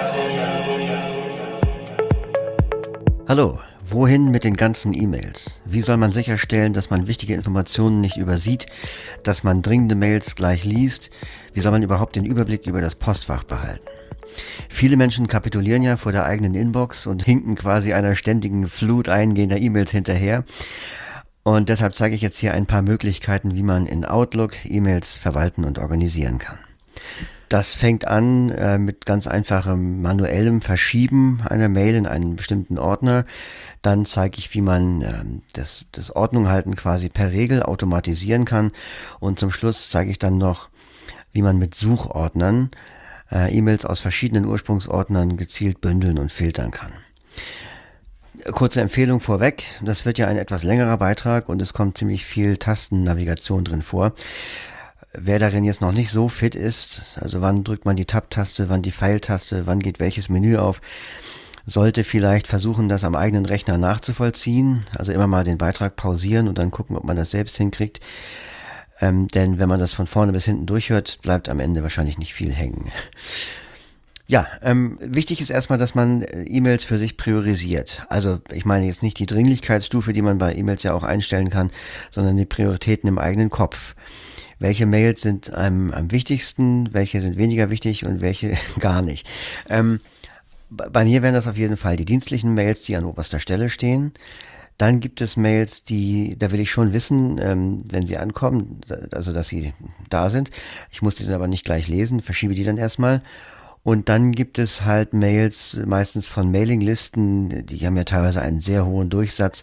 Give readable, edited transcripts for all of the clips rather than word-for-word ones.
Hallo, wohin mit den ganzen E-Mails? Wie soll man sicherstellen, dass man wichtige Informationen nicht übersieht, dass man dringende Mails gleich liest? Wie soll man überhaupt den Überblick über das Postfach behalten? Viele Menschen kapitulieren ja vor der eigenen Inbox und hinken quasi einer ständigen Flut eingehender E-Mails hinterher. Und deshalb zeige ich jetzt hier ein paar Möglichkeiten, wie man in Outlook E-Mails verwalten und organisieren kann. Das fängt an mit ganz einfachem manuellem Verschieben einer Mail in einen bestimmten Ordner. Dann zeige ich, wie man das Ordnung halten quasi per Regel automatisieren kann. Und zum Schluss zeige ich dann noch, wie man mit Suchordnern E-Mails aus verschiedenen Ursprungsordnern gezielt bündeln und filtern kann. Kurze Empfehlung vorweg, das wird ja ein etwas längerer Beitrag und es kommt ziemlich viel Tastennavigation drin vor. Wer darin jetzt noch nicht so fit ist, also wann drückt man die Tab-Taste, wann die Pfeiltaste, wann geht welches Menü auf, sollte vielleicht versuchen, das am eigenen Rechner nachzuvollziehen. Also immer mal den Beitrag pausieren und dann gucken, ob man das selbst hinkriegt. Denn wenn man das von vorne bis hinten durchhört, bleibt am Ende wahrscheinlich nicht viel hängen. Ja, wichtig ist erstmal, dass man E-Mails für sich priorisiert. Also ich meine jetzt nicht die Dringlichkeitsstufe, die man bei E-Mails ja auch einstellen kann, sondern die Prioritäten im eigenen Kopf. Welche Mails sind einem am wichtigsten, welche sind weniger wichtig und welche gar nicht. Bei mir wären das auf jeden Fall die dienstlichen Mails, die an oberster Stelle stehen. Dann gibt es Mails, da will ich schon wissen, wenn sie ankommen, also dass sie da sind. Ich muss die dann aber nicht gleich lesen, verschiebe die dann erstmal. Und dann gibt es halt Mails, meistens von Mailinglisten, die haben ja teilweise einen sehr hohen Durchsatz.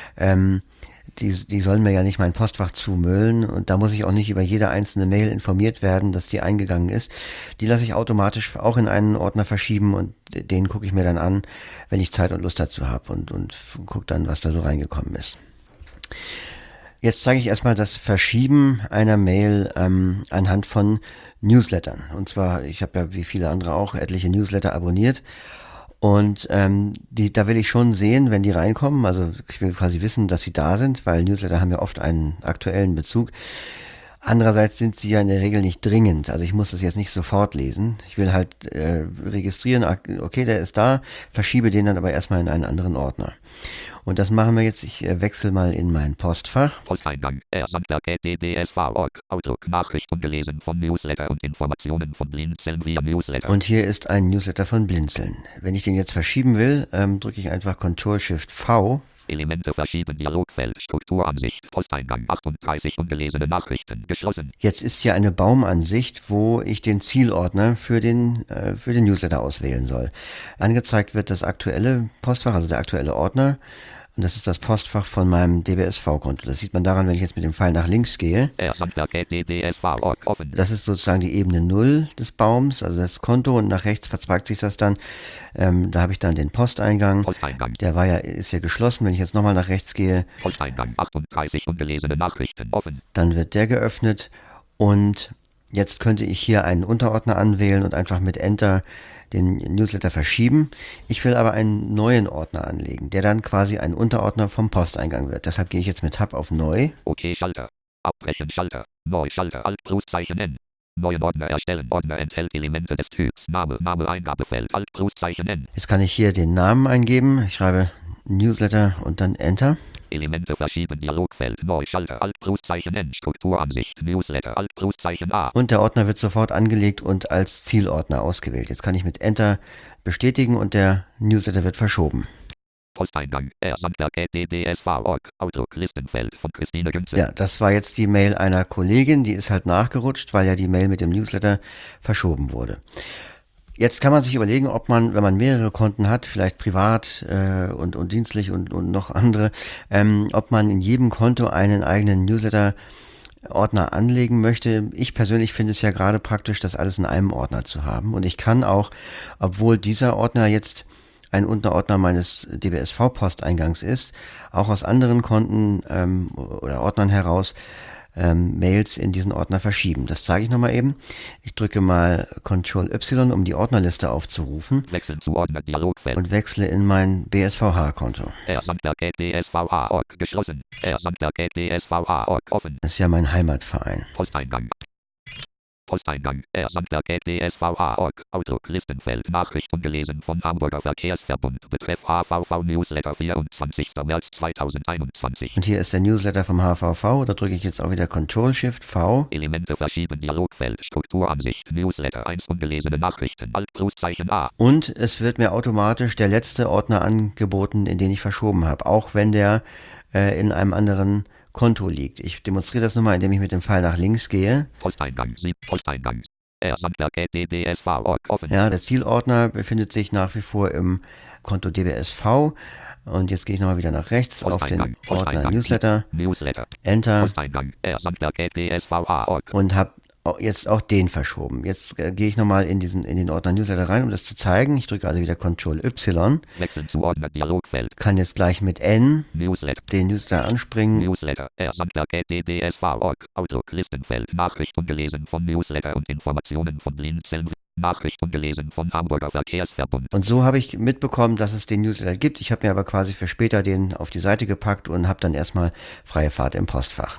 Die sollen mir ja nicht mein Postfach zumüllen und da muss ich auch nicht über jede einzelne Mail informiert werden, dass die eingegangen ist. Die lasse ich automatisch auch in einen Ordner verschieben und den gucke ich mir dann an, wenn ich Zeit und Lust dazu habe und gucke dann, was da so reingekommen ist. Jetzt zeige ich erstmal das Verschieben einer Mail anhand von Newslettern. Und zwar, ich habe ja wie viele andere auch etliche Newsletter abonniert. Und da will ich schon sehen, wenn die reinkommen, also ich will quasi wissen, dass sie da sind, weil Newsletter haben ja oft einen aktuellen Bezug. Andererseits sind sie ja in der Regel nicht dringend, also ich muss das jetzt nicht sofort lesen. Ich will halt registrieren, okay, der ist da, verschiebe den dann aber erstmal in einen anderen Ordner. Und das machen wir jetzt. Ich wechsle mal in mein Postfach. Posteingang, dsv.org, Outlook, Nachrichten gelesen von Newsletter und Informationen von Blinzeln via Newsletter. Und hier ist ein Newsletter von Blinzeln. Wenn ich den jetzt verschieben will, drücke ich einfach Ctrl-Shift-V. Elemente verschieben, Dialogfeld, Strukturansicht, Posteingang 38 ungelesene Nachrichten, geschlossen. Jetzt ist hier eine Baumansicht, wo ich den Zielordner für den Newsletter auswählen soll. Angezeigt wird das aktuelle Postfach, also der aktuelle Ordner. Und das ist das Postfach von meinem DBSV-Konto. Das sieht man daran, wenn ich jetzt mit dem Pfeil nach links gehe. Das ist sozusagen die Ebene 0 des Baums, also das Konto, und nach rechts verzweigt sich das dann. Da habe ich dann den Posteingang. Der ist ja geschlossen. Wenn ich jetzt nochmal nach rechts gehe, Posteingang 38 ungelesene Nachrichten offen. Dann wird der geöffnet und jetzt könnte ich hier einen Unterordner anwählen und einfach mit Enter den Newsletter verschieben. Ich will aber einen neuen Ordner anlegen, der dann quasi ein Unterordner vom Posteingang wird. Deshalb gehe ich jetzt mit Tab auf Neu. Okay, Schalter. Abbrechen, Schalter. Neu, Schalter. Alt, Pluszeichen N. Neuen Ordner erstellen. Ordner enthält Elemente des Typs. Name, Eingabefeld. Alt, Pluszeichen N. Jetzt kann ich hier den Namen eingeben. Ich schreibe Newsletter und dann Enter. Elemente verschieben, Dialogfeld, Neu, Schalter, Alt, Pluszeichen N, Strukturansicht, Newsletter, Alt, Pluszeichen A. Und der Ordner wird sofort angelegt und als Zielordner ausgewählt. Jetzt kann ich mit Enter bestätigen und der Newsletter wird verschoben. Posteingang, dsv.org, Outlook, Listenfeld von Christine Günze. Ja, das war jetzt die Mail einer Kollegin, die ist halt nachgerutscht, weil ja die Mail mit dem Newsletter verschoben wurde. Jetzt kann man sich überlegen, ob man, wenn man mehrere Konten hat, vielleicht privat und dienstlich und noch andere, ob man in jedem Konto einen eigenen Newsletter-Ordner anlegen möchte. Ich persönlich finde es ja gerade praktisch, das alles in einem Ordner zu haben. Und ich kann auch, obwohl dieser Ordner jetzt ein Unterordner meines DBSV-Posteingangs ist, auch aus anderen Konten oder Ordnern heraus Mails in diesen Ordner verschieben. Das zeige ich nochmal eben. Ich drücke mal Ctrl-Y, um die Ordnerliste aufzurufen. Wechseln zu Ordner Dialogfeld. Und wechsle in mein BSVH-Konto. Sandberg@bsvh.org geschlossen. Sandberg@bsvh.org offen. Das ist ja mein Heimatverein. Posteingang. Posteingang. rsandberg@dsva.org. Outlook Listenfeld. Nachricht ungelesen von Hamburger Verkehrsverbund. Betreff HVV Newsletter 24. März 2021. Und hier ist der Newsletter vom HVV. Da drücke ich jetzt auch wieder Ctrl-Shift-V. Elemente verschieben. Dialogfeld. Strukturansicht. Newsletter 1. Ungelesene Nachrichten. Alt-Pluszeichen A. Und es wird mir automatisch der letzte Ordner angeboten, in den ich verschoben habe. Auch wenn der in einem anderen Konto liegt. Ich demonstriere das nochmal, indem ich mit dem Pfeil nach links gehe. Posteingang. Posteingang. rsandberg@dbsv.org. Offen. Ja, der Zielordner befindet sich nach wie vor im Konto DBSV. Und jetzt gehe ich nochmal wieder nach rechts auf den Ordner Newsletter. Enter. Posteingang. rsandberg@dsva.org. Und habe jetzt auch den verschoben. Jetzt gehe ich nochmal in den Ordner Newsletter rein, um das zu zeigen. Ich drücke also wieder Ctrl-Y. Wechseln zu Ordner Dialogfeld. Kann jetzt gleich mit N Newsletter. den Newsletter anspringen. Newsletter. rsandberg@dbsv.org. Outlook Listenfeld. Nachricht ungelesen von Newsletter und Informationen von Blinzeln. Nachricht ungelesen von Hamburger Verkehrsverbund. Und so habe ich mitbekommen, dass es den Newsletter gibt. Ich habe mir aber quasi für später den auf die Seite gepackt und habe dann erstmal freie Fahrt im Postfach.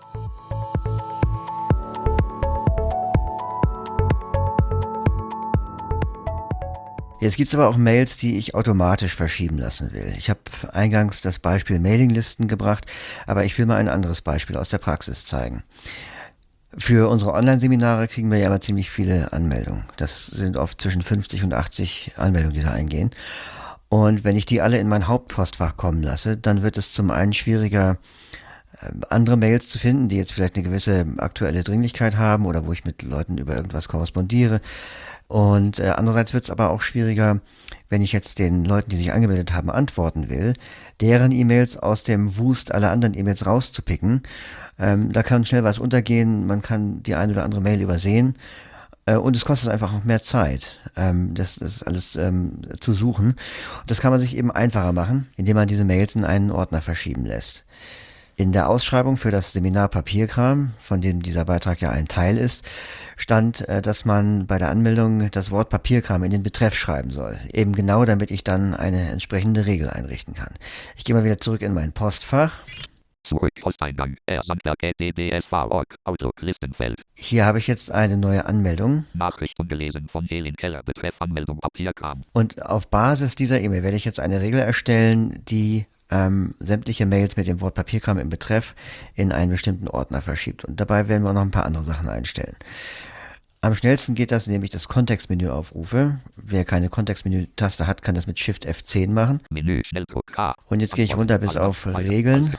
Jetzt gibt es aber auch Mails, die ich automatisch verschieben lassen will. Ich habe eingangs das Beispiel Mailinglisten gebracht, aber ich will mal ein anderes Beispiel aus der Praxis zeigen. Für unsere Online-Seminare kriegen wir ja immer ziemlich viele Anmeldungen. Das sind oft zwischen 50 und 80 Anmeldungen, die da eingehen. Und wenn ich die alle in mein Hauptpostfach kommen lasse, dann wird es zum einen schwieriger, andere Mails zu finden, die jetzt vielleicht eine gewisse aktuelle Dringlichkeit haben oder wo ich mit Leuten über irgendwas korrespondiere. Und andererseits wird es aber auch schwieriger, wenn ich jetzt den Leuten, die sich angemeldet haben, antworten will, deren E-Mails aus dem Wust aller anderen E-Mails rauszupicken. Da kann schnell was untergehen, man kann die eine oder andere Mail übersehen und es kostet einfach auch mehr Zeit, das alles zu suchen. Und das kann man sich eben einfacher machen, indem man diese Mails in einen Ordner verschieben lässt. In der Ausschreibung für das Seminar Papierkram, von dem dieser Beitrag ja ein Teil ist, stand, dass man bei der Anmeldung das Wort Papierkram in den Betreff schreiben soll. Eben genau, damit ich dann eine entsprechende Regel einrichten kann. Ich gehe mal wieder zurück in mein Postfach. Zurück. Posteingang. rsandberg@dbsv.org. Outlook Listenfeld. Hier habe ich jetzt eine neue Anmeldung. Nachricht ungelesen von Helin Keller. Betreff Anmeldung Papierkram. Und auf Basis dieser E-Mail werde ich jetzt eine Regel erstellen, die sämtliche Mails mit dem Wort Papierkram im Betreff in einen bestimmten Ordner verschiebt. Und dabei werden wir noch ein paar andere Sachen einstellen. Am schnellsten geht das, indem ich das Kontextmenü aufrufe. Wer keine Kontextmenü-Taste hat, kann das mit Shift F10 machen. Menü, Schnelldruck K. Und jetzt gehe ich runter bis auf Regeln.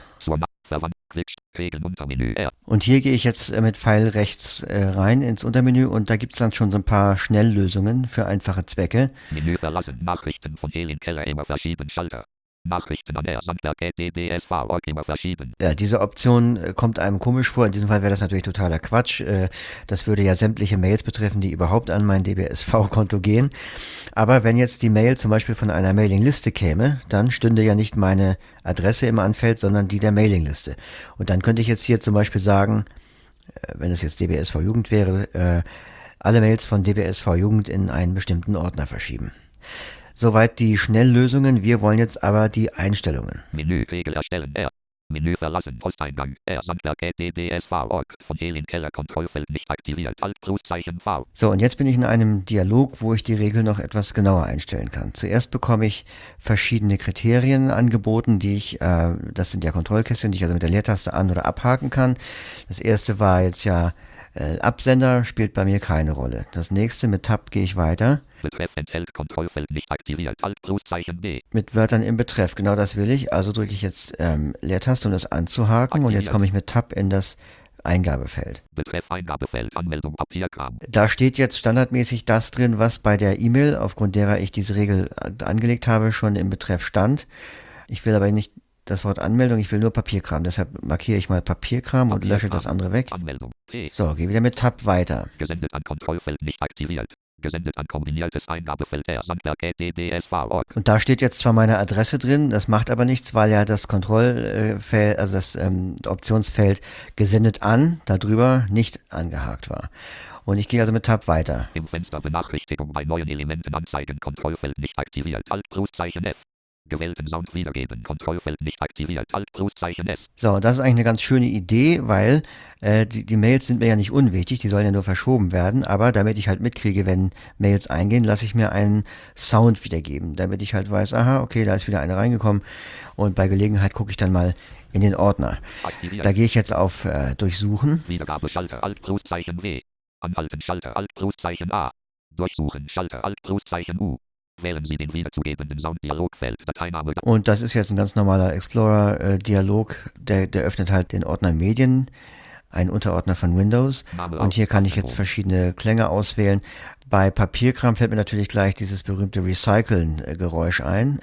Regeln Untermenü R. Und hier gehe ich jetzt mit Pfeil rechts rein ins Untermenü und da gibt es dann schon so ein paar Schnelllösungen für einfache Zwecke. Menü verlassen. Nachrichten von Helin Keller immer verschieben. Schalter. Nachrichten an rsandberg@dbsv.org immer verschieben. Ja, diese Option kommt einem komisch vor. In diesem Fall wäre das natürlich totaler Quatsch. Das würde ja sämtliche Mails betreffen, die überhaupt an mein DBSV-Konto gehen. Aber wenn jetzt die Mail zum Beispiel von einer Mailingliste käme, dann stünde ja nicht meine Adresse im Anfeld, sondern die der Mailingliste. Und dann könnte ich jetzt hier zum Beispiel sagen, wenn es jetzt DBSV Jugend wäre, alle Mails von DBSV Jugend in einen bestimmten Ordner verschieben. Soweit die Schnelllösungen, wir wollen jetzt aber die Einstellungen. Menü Regel erstellen R. Menü verlassen Posteingang rsandberg@dbsv.org. Von Helin Keller Kontrollfeld nicht aktiviert. Alt-Pluszeichen V. So, und jetzt bin ich in einem Dialog, wo ich die Regel noch etwas genauer einstellen kann. Zuerst bekomme ich verschiedene Kriterien angeboten, die ich, das sind ja Kontrollkästchen, die ich also mit der Leertaste an- oder abhaken kann. Das erste war jetzt ja Absender, spielt bei mir keine Rolle. Das nächste, mit Tab gehe ich weiter. Betreff enthält Kontrollfeld nicht aktiviert. Alt-Pluszeichen D. Mit Wörtern im Betreff, genau das will ich. Also drücke ich jetzt Leertaste, um das anzuhaken. Und jetzt komme ich mit Tab in das Eingabefeld. Betreff Eingabefeld Anmeldung Papierkram. Da steht jetzt standardmäßig das drin, was bei der E-Mail, aufgrund derer ich diese Regel angelegt habe, schon im Betreff stand. Ich will aber nicht das Wort Anmeldung, ich will nur Papierkram. Deshalb markiere ich mal Papierkram und lösche das andere weg. Anmeldung P. So, gehe wieder mit Tab weiter. Gesendet an Kontrollfeld nicht aktiviert. Gesendet an kombiniertes Eingabefeld rsandberg@dbsv.org. Und da steht jetzt zwar meine Adresse drin, das macht aber nichts, weil ja das Kontrollfeld, also das Optionsfeld gesendet an, darüber nicht angehakt war. Und ich gehe also mit Tab weiter. Im Fenster Benachrichtigung bei neuen Elementen anzeigen. Kontrollfeld nicht aktiviert. Alt-Pluszeichen F. Gewählten Sound wiedergeben. Kontrollfeld nicht aktiviert. Alt-Pluszeichen S. So, das ist eigentlich eine ganz schöne Idee, weil die Mails sind mir ja nicht unwichtig, die sollen ja nur verschoben werden, aber damit ich halt mitkriege, wenn Mails eingehen, lasse ich mir einen Sound wiedergeben, damit ich halt weiß, aha, okay, da ist wieder eine reingekommen und bei Gelegenheit gucke ich dann mal in den Ordner. Aktiviert. Da gehe ich jetzt auf Durchsuchen. Wiedergabeschalter Alt-Pluszeichen W. Anhalten Schalter Alt-Pluszeichen A. Durchsuchen Schalter Alt-Pluszeichen U. Wählen Sie den wiederzugebenden Sound-Dialogfeld. Dateiname. Und das ist jetzt ein ganz normaler Explorer-Dialog, der öffnet halt den Ordner Medien, ein Unterordner von Windows. Und hier kann ich jetzt verschiedene Klänge auswählen. Bei Papierkram fällt mir natürlich gleich dieses berühmte Recyceln-Geräusch ein.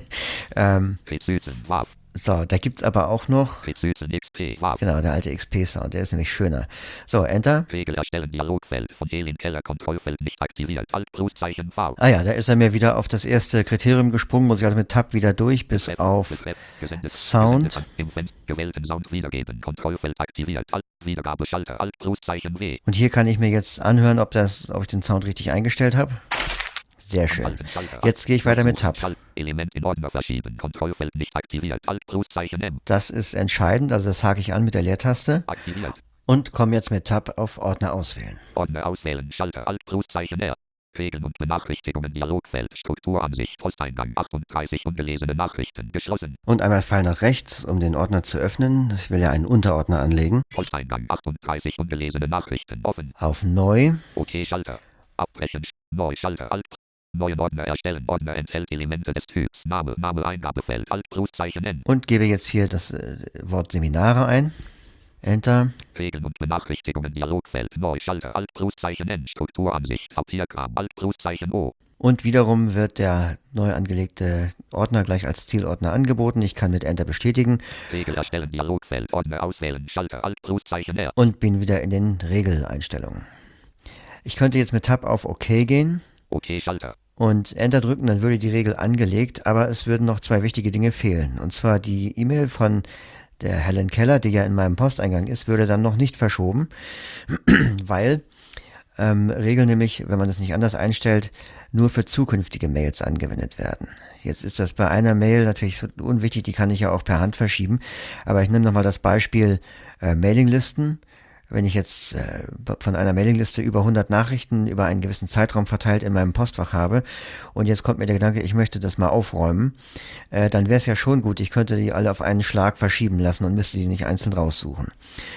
So, da gibt's aber auch noch, genau, der alte XP-Sound, der ist nämlich schöner. So, Enter. Regel erstellen, Dialogfeld von Elin Keller, Kontrollfeld nicht aktiviert, Alt-Pluszeichen V. Ah ja, da ist er mir wieder auf das erste Kriterium gesprungen, muss ich also mit Tab wieder durch, bis auf Sound. Gewählten Sound wiedergeben, Kontrollfeld aktiviert, Wiedergabeschalter, Alt-Pluszeichen W. Und hier kann ich mir jetzt anhören, ob ich den Sound richtig eingestellt habe. Sehr schön. Jetzt gehe ich weiter mit Tab. Element in Ordner verschieben. Kontrollfeld nicht aktiviert. Alt-Pluszeichen M. Das ist entscheidend, also das hake ich an mit der Leertaste. Aktiviert. Und komme jetzt mit Tab auf Ordner auswählen. Ordner auswählen. Schalter Alt-Pluszeichen R. Regeln und Benachrichtigungen. Dialogfeld. Strukturansicht. Posteingang 38. Ungelesene Nachrichten. Geschlossen. Und einmal Pfeil nach rechts, um den Ordner zu öffnen. Ich will ja einen Unterordner anlegen. Posteingang 38. Ungelesene Nachrichten. Offen. Auf Neu. OK Schalter. Abbrechen. Neu Schalter Alt. Neuen Ordner erstellen. Ordner enthält Elemente des Typs. Name Eingabefeld. Alt-Pluszeichen N. Und gebe jetzt hier das Wort Seminare ein. Enter. Regeln und Benachrichtigungen. Dialogfeld. Neu Schalter Alt-Pluszeichen N. Strukturansicht. Papierkram Alt-Pluszeichen O. Und wiederum wird der neu angelegte Ordner gleich als Zielordner angeboten. Ich kann mit Enter bestätigen. Regel erstellen. Dialogfeld. Ordner auswählen. Schalter Alt-Pluszeichen R. Und bin wieder in den Regeleinstellungen. Ich könnte jetzt mit Tab auf OK gehen. OK Schalter. Und Enter drücken, dann würde die Regel angelegt, aber es würden noch zwei wichtige Dinge fehlen. Und zwar die E-Mail von der Helen Keller, die ja in meinem Posteingang ist, würde dann noch nicht verschoben, weil Regeln nämlich, wenn man das nicht anders einstellt, nur für zukünftige Mails angewendet werden. Jetzt ist das bei einer Mail natürlich unwichtig, die kann ich ja auch per Hand verschieben, aber ich nehme nochmal das Beispiel Mailinglisten. Wenn ich jetzt von einer Mailingliste über 100 Nachrichten über einen gewissen Zeitraum verteilt in meinem Postfach habe und jetzt kommt mir der Gedanke, ich möchte das mal aufräumen, dann wäre es ja schon gut, ich könnte die alle auf einen Schlag verschieben lassen und müsste die nicht einzeln raussuchen.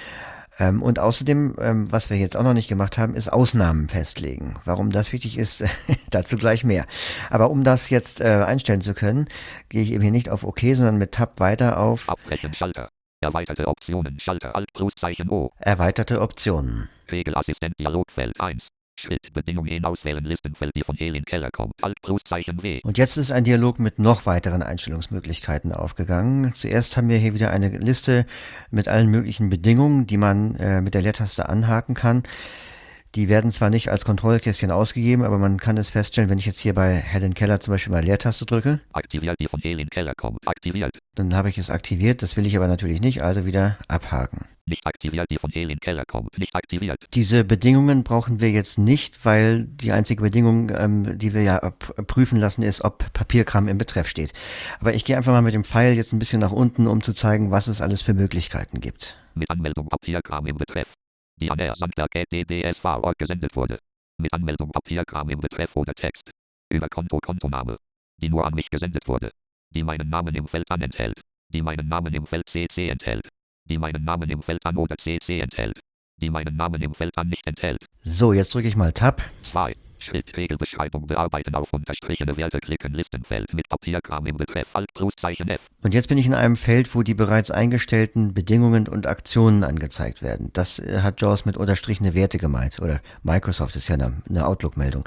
Und außerdem, was wir jetzt auch noch nicht gemacht haben, ist Ausnahmen festlegen. Warum das wichtig ist, dazu gleich mehr. Aber um das jetzt einstellen zu können, gehe ich eben hier nicht auf OK, sondern mit Tab weiter auf Abbrechen Schalter. Erweiterte Optionen. Schalter Alt-Pluszeichen O. Erweiterte Optionen. Regelassistent Dialogfeld 1. Schritt Bedingungen auswählen Listenfeld, die von Elin Keller kommt. Alt-Pluszeichen W. Und jetzt ist ein Dialog mit noch weiteren Einstellungsmöglichkeiten aufgegangen. Zuerst haben wir hier wieder eine Liste mit allen möglichen Bedingungen, die man mit der Leertaste anhaken kann. Die werden zwar nicht als Kontrollkästchen ausgegeben, aber man kann es feststellen, wenn ich jetzt hier bei Helen Keller zum Beispiel mal Leertaste drücke. Aktiviert, die von Elin Keller kommt. Aktiviert. Dann habe ich es aktiviert, das will ich aber natürlich nicht, also wieder abhaken. Nicht aktiviert, die von Elin Keller kommt. Nicht aktiviert. Diese Bedingungen brauchen wir jetzt nicht, weil die einzige Bedingung, die wir ja prüfen lassen, ist, ob Papierkram im Betreff steht. Aber ich gehe einfach mal mit dem Pfeil jetzt ein bisschen nach unten, um zu zeigen, was es alles für Möglichkeiten gibt. Mit Anmeldung Papierkram im Betreff. Die an Sandberg@ddsv.org gesendet wurde. Mit Anmeldung Papierkram im Betreff oder Text. Über Kontoname. Die nur an mich gesendet wurde. Die meinen Namen im Feld an enthält. Die meinen Namen im Feld CC enthält. Die meinen Namen im Feld an oder CC enthält. Die meinen Namen im Feld an nicht enthält. So, jetzt drücke ich mal Tab. 2. Schritt Regelbeschreibung bearbeiten auf unterstrichene Werte klicken Listenfeld mit Papierkram im Betreff Alt-Pluszeichen F. Und jetzt bin ich in einem Feld, wo die bereits eingestellten Bedingungen und Aktionen angezeigt werden. Das hat JAWS mit unterstrichene Werte gemeint. Oder Microsoft ist ja eine Outlook-Meldung.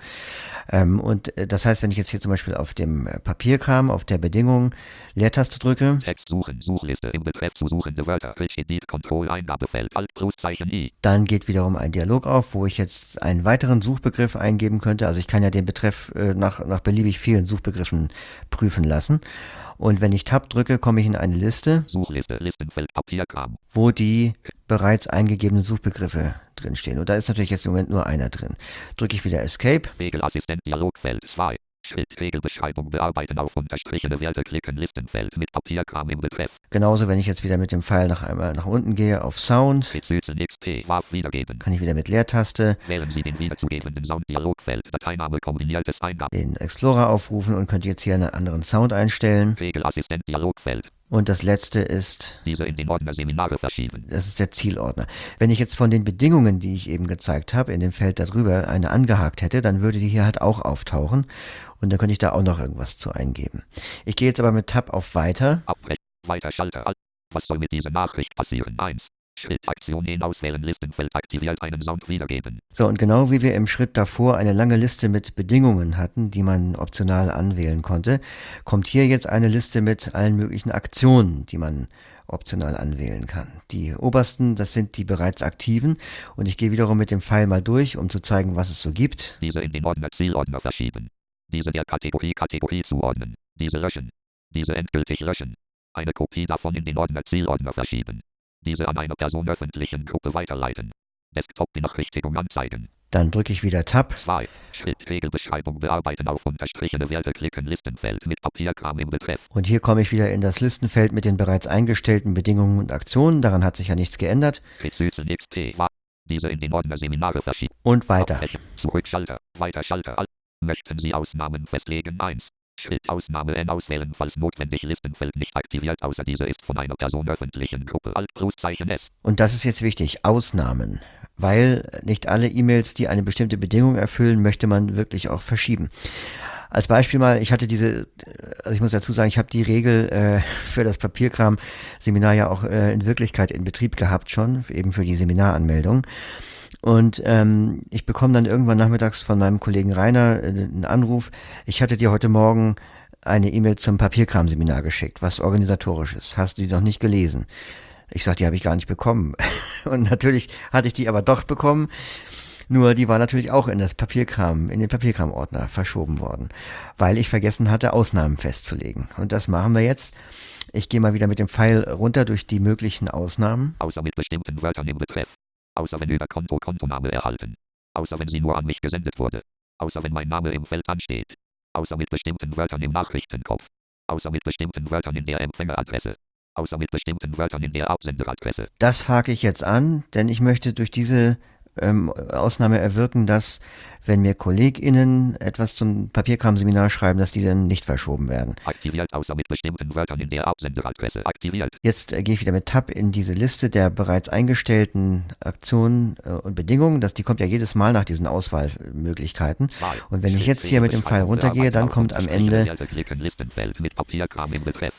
Und das heißt, wenn ich jetzt hier zum Beispiel auf dem Papierkram, auf der Bedingung Leertaste drücke. Text suchen, Suchliste im Betreff zu suchende Wörter. Edit Control Eingabefeld Alt-Pluszeichen I. Dann geht wiederum ein Dialog auf, wo ich jetzt einen weiteren Suchbegriff eingeben könnte. Also ich kann ja den Betreff nach beliebig vielen Suchbegriffen prüfen lassen. Und wenn ich Tab drücke, komme ich in eine Liste, Suchliste, Listenfeld, Papierkram, wo die bereits eingegebenen Suchbegriffe drinstehen. Und da ist natürlich jetzt im Moment nur einer drin. Drücke ich wieder Escape. Regelassistent Dialogfeld 2. Schritt, Regelbeschreibung, bearbeiten auf unterstrichene Werte klicken, Listenfeld mit Papierkram im Betreff. Genauso, wenn ich jetzt wieder mit dem Pfeil noch einmal nach unten gehe auf Sound, Süßen XP, WAV wiedergeben. kann ich wieder mit Leertaste Wählen Sie den wiederzugebenden Sound-Dialogfeld, Dateiname, kombiniertes Eingaben. den Explorer aufrufen und könnte jetzt hier einen anderen Sound einstellen. Regelassistent, Dialogfeld. Und das letzte ist, Diese in den Ordner Seminare verschieben. das ist der Zielordner. Wenn ich jetzt von den Bedingungen, die ich eben gezeigt habe, in dem Feld darüber eine angehakt hätte, dann würde die hier halt auch auftauchen. Und dann könnte ich da auch noch irgendwas zu eingeben. Ich gehe jetzt aber mit Tab auf Weiter. Abbrechen. Weiter Schalter. Was soll mit dieser Nachricht passieren? 1. Schritt Aktion in Auswählen Listenfeld aktiviert einen Sound wiedergeben. So, und genau wie wir im Schritt davor eine lange Liste mit Bedingungen hatten, die man optional anwählen konnte, kommt hier jetzt eine Liste mit allen möglichen Aktionen, die man optional anwählen kann. Die obersten, das sind die bereits aktiven, und ich gehe wiederum mit dem Pfeil mal durch, um zu zeigen, was es so gibt. Diese in den Ordner Zielordner verschieben. Diese der Kategorie zuordnen. Diese löschen. Diese endgültig löschen. Eine Kopie davon in den Ordner Zielordner verschieben. Diese an einer Person öffentlichen Gruppe weiterleiten. Desktop-Benachrichtigung anzeigen. Dann drücke ich wieder Tab. 2. Schritt Regelbeschreibung bearbeiten auf unterstrichene Werte klicken Listenfeld mit Papierkram im Betreff. Und hier komme ich wieder in das Listenfeld mit den bereits eingestellten Bedingungen und Aktionen. Daran hat sich ja nichts geändert. Süßen XP. Diese in den Ordner Seminare verschieben. Und weiter. Abbrechen. Zurückschalter. Weiter Schalter. Möchten Sie Ausnahmen festlegen? 1. Schritt Ausnahme N auswählen, falls notwendig Listenfeld nicht aktiviert, außer diese ist von einer Person öffentlichen Gruppe. Alt+Zeichen S. Und das ist jetzt wichtig, Ausnahmen. Weil nicht alle E-Mails, die eine bestimmte Bedingung erfüllen, möchte man wirklich auch verschieben. Als Beispiel mal, ich hatte ich muss dazu sagen, ich habe die Regel für das Papierkram-Seminar ja auch in Wirklichkeit in Betrieb gehabt schon, eben für die Seminaranmeldung. Und ich bekomme dann irgendwann nachmittags von meinem Kollegen Rainer einen Anruf, ich hatte dir heute Morgen eine E-Mail zum Papierkram-Seminar geschickt, was organisatorisch ist. Hast du die noch nicht gelesen? Ich sagte, die habe ich gar nicht bekommen. Und natürlich hatte ich die aber doch bekommen. Nur die war natürlich auch in den Papierkram-Ordner verschoben worden, weil ich vergessen hatte, Ausnahmen festzulegen. Und das machen wir jetzt. Ich gehe mal wieder mit dem Pfeil runter durch die möglichen Ausnahmen. Außer mit bestimmten Wörtern im Betreff. Außer wenn über Kontoname erhalten. Außer wenn sie nur an mich gesendet wurde. Außer wenn mein Name im Feld ansteht. Außer mit bestimmten Wörtern im Nachrichtenkopf. Außer mit bestimmten Wörtern in der Empfängeradresse. Außer mit bestimmten Wörtern in der Absenderadresse. Das hake ich jetzt an, denn ich möchte durch diese Ausnahme erwirken, dass, wenn mir KollegInnen etwas zum Papierkram-Seminar schreiben, dass die dann nicht verschoben werden. Aktiviert, außer mit bestimmten Wörtern in der Absenderadresse. Aktiviert. Jetzt gehe ich wieder mit Tab in diese Liste der bereits eingestellten Aktionen und Bedingungen. Die kommt ja jedes Mal nach diesen Auswahlmöglichkeiten. Und wenn ich jetzt hier mit dem Pfeil runtergehe, dann kommt am Ende Listenfeld mit Papierkram im Betreff.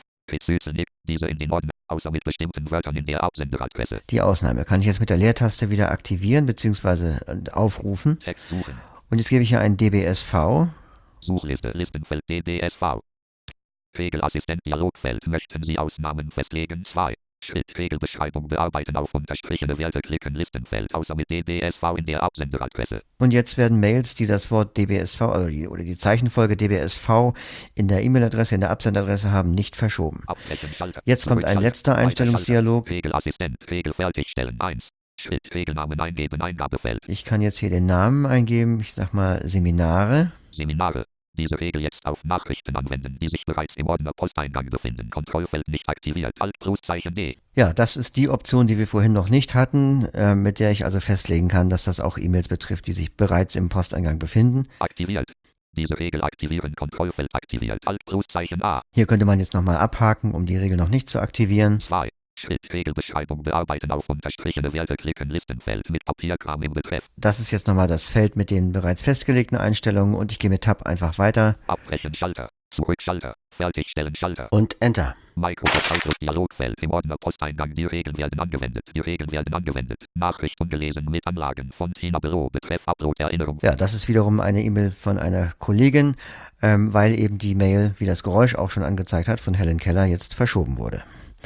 Diese in den Ordner, außer mit bestimmten Wörtern in der Absenderadresse. Die Ausnahme kann ich jetzt mit der Leertaste wieder aktivieren bzw. aufrufen. Text suchen. Und jetzt gebe ich hier ein DBSV. Suchliste, Listenfeld DBSV. Regelassistent Dialogfeld. Möchten Sie Ausnahmen festlegen? 2. Schritt Regelbeschreibung bearbeiten auf unterstrichene Werte klicken Listenfeld außer mit DBSV in der Absenderadresse. Und jetzt werden Mails, die das Wort DBSV oder die Zeichenfolge DBSV in der E-Mail-Adresse, in der Absenderadresse haben, nicht verschoben. Jetzt kommt ein letzter Einstellungsdialog. Regelassistent, Regel fertigstellen 1. Schritt Regelnamen eingeben, Eingabefeld. Ich kann jetzt hier den Namen eingeben, ich sag mal Seminare. Seminare. Diese Regel jetzt auf Nachrichten anwenden, die sich bereits im Ordner Posteingang befinden. Kontrollfeld nicht aktiviert. Alt+Zeichen D. Ja, das ist die Option, die wir vorhin noch nicht hatten, mit der ich also festlegen kann, dass das auch E-Mails betrifft, die sich bereits im Posteingang befinden. Aktiviert. Diese Regel aktivieren. Kontrollfeld aktiviert. Alt+Zeichen A. Hier könnte man jetzt nochmal abhaken, um die Regel noch nicht zu aktivieren. 2. Schritt Regelbeschreibung bearbeiten auf unterstrichene Werte klicken Listenfeld mit Papierkram im Betreff. Das ist jetzt nochmal das Feld mit den bereits festgelegten Einstellungen und ich gehe mit Tab einfach weiter. Abbrechen Schalter, Zurückschalter, Fertigstellen Schalter. Und Enter. Microsoft Outlook Dialogfeld im Ordner Posteingang. Die Regeln werden angewendet. Die Regeln werden angewendet. Nachricht ungelesen mit Anlagen von Tina Büro. Betreff Upload Erinnerung. Ja, das ist wiederum eine E-Mail von einer Kollegin, weil eben die Mail, wie das Geräusch auch schon angezeigt hat, von Helen Keller jetzt verschoben wurde.